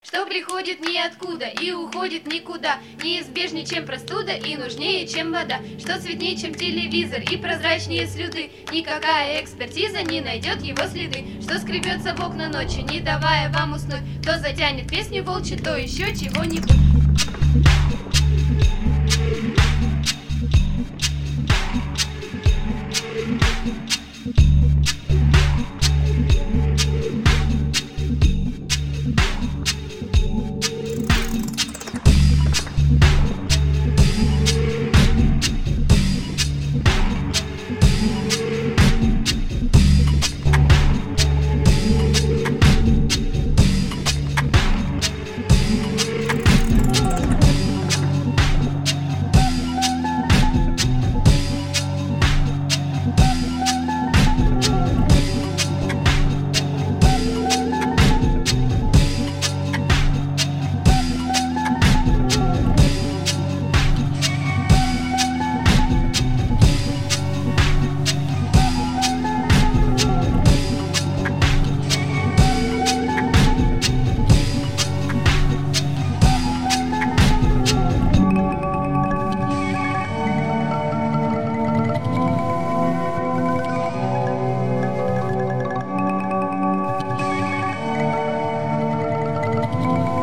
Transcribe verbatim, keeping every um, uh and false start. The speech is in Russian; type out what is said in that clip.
что приходит ниоткуда и уходит никуда, неизбежнее, чем простуда и нужнее, чем вода, что цветнее, чем телевизор и прозрачнее слюды, никакая экспертиза не найдет его следы, что скребется в окна ночи, не давая вам уснуть, то затянет песню волчью, то еще чего-нибудь. Thank you.